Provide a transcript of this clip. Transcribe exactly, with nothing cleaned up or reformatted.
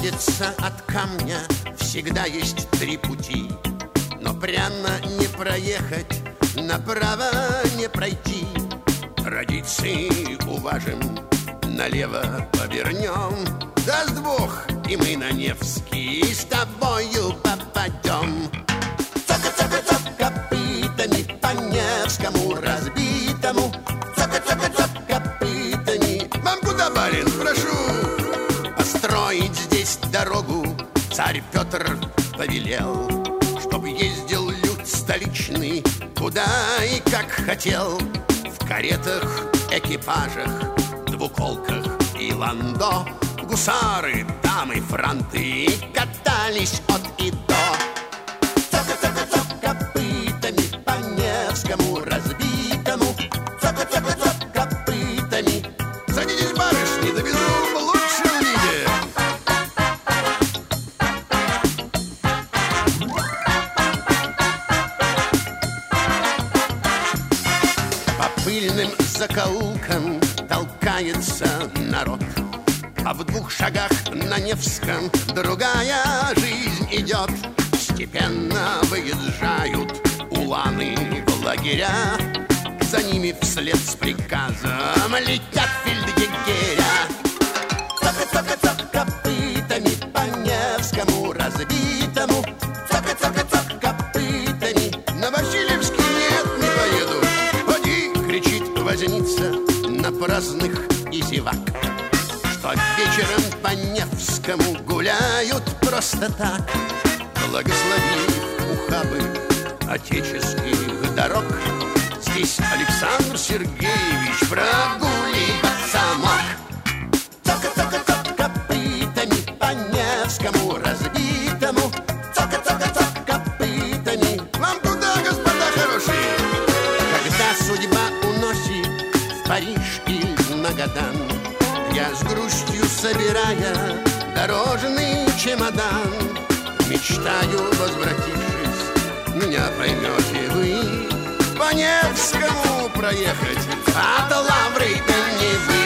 расходится от камня, всегда есть три пути. Но прямо не проехать, направо не пройти. Традиции уважим, налево повернем. Даст Бог, и мы на Невский с тобою попадем. Цока-цока-цоп копытами по Невскому разбитому. Цока-цока-цоп копытами. Вам куда, барин, прошу? Построить здесь дорогу царь Петр повелел, чтоб ездил люд столичный куда и как хотел. В каретах, экипажах, двуколках и ландо гусары, дамы, франты катались от и до. Цока-цока-цоп копытами по Невскому разбитому. Цока-цока-цоп копытами. Садитесь, барышни, довезу в лучшем виде. По пыльным закоулкам толкается народ, а в двух шагах на Невском другая жизнь идет. Степенно выезжают уланы в лагеря, за ними вслед с приказом летят фельдъегеря. Цока-цока-цоп копытами по Невскому разбитому. Цока-цока-цоп копытами. На Васильевский нет, не поеду. Поди, кричит возница на праздных и зевак, что вечером по Невскому гуляют просто так. Благослови ухабы отеческих дорог, здесь Александр Сергеевич прогуливаться мог. Цока-цока-цоп копытами по Невскому разбитому. Цока-цока-цоп копытами. Вам куда, господа хорошие? Когда судьба уносит в Париж или Магадан, я с грустью, собирая дорожный чемодан, мечтаю, возвратившись, меня поймете вы, по Невскому проехать от Лавры до Невы.